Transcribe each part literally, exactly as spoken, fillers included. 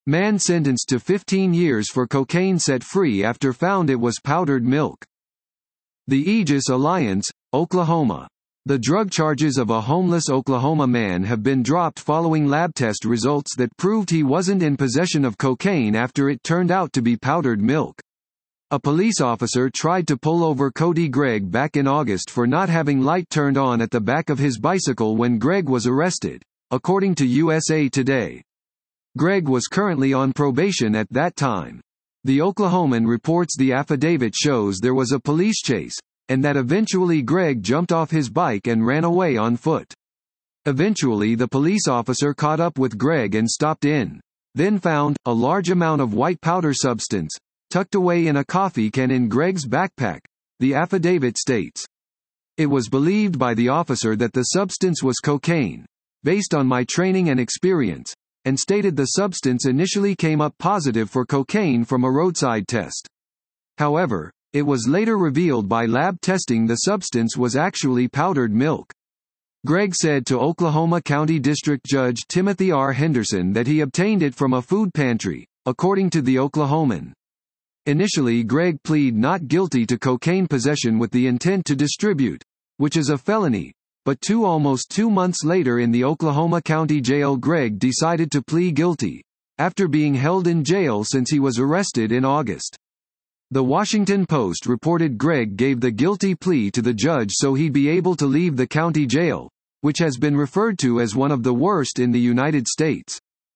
Man sentenced to fifteen years for cocaine set free after found it was powdered milk. The Aegis Alliance, Oklahoma. The drug charges of a homeless Oklahoma man have been dropped following lab test results that proved he wasn't in possession of cocaine after it turned out to be powdered milk. A police officer tried to pull over Cody Gregg back in August for not having light turned on at the back of his bicycle when Gregg was arrested, according to U S A Today. Gregg was currently on probation at that time. The Oklahoman reports the affidavit shows there was a police chase, and that eventually Gregg jumped off his bike and ran away on foot. Eventually the police officer caught up with Gregg and stopped in, then found a large amount of white powder substance tucked away in a coffee can in Gregg's backpack, the affidavit states. It was believed by the officer that the substance was cocaine, based on my training and experience, and stated the substance initially came up positive for cocaine from a roadside test. However, it was later revealed by lab testing the substance was actually powdered milk. Gregg said to Oklahoma County District Judge Timothy R. Henderson that he obtained it from a food pantry, according to the Oklahoman. Initially Gregg pleaded not guilty to cocaine possession with the intent to distribute, which is a felony, but two almost two months later in the Oklahoma County Jail Gregg decided to plead guilty, after being held in jail since he was arrested in August. The Washington Post reported Gregg gave the guilty plea to the judge so he'd be able to leave the county jail, which has been referred to as one of the worst in the United States.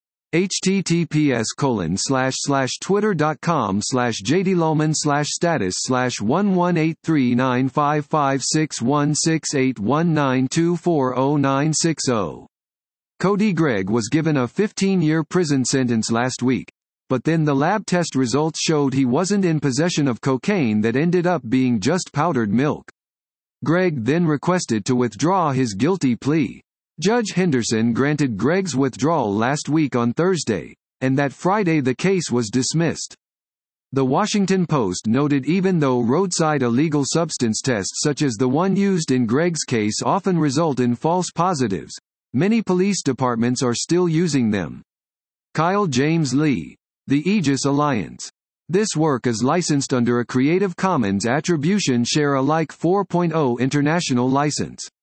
https colon slash slash twitter.com slash jdlowman slash status slash one one eight three nine five five six one six eight one nine two four zero nine six zero. Cody Gregg was given a fifteen-year prison sentence last week, but then the lab test results showed he wasn't in possession of cocaine that ended up being just powdered milk. Gregg then requested to withdraw his guilty plea. Judge Henderson granted Gregg's withdrawal last week on Thursday, and that Friday the case was dismissed. The Washington Post noted even though roadside illegal substance tests such as the one used in Gregg's case often result in false positives, many police departments are still using them. Kyle James Lee. The Aegis Alliance. This work is licensed under a Creative Commons Attribution Share Alike four point oh international license.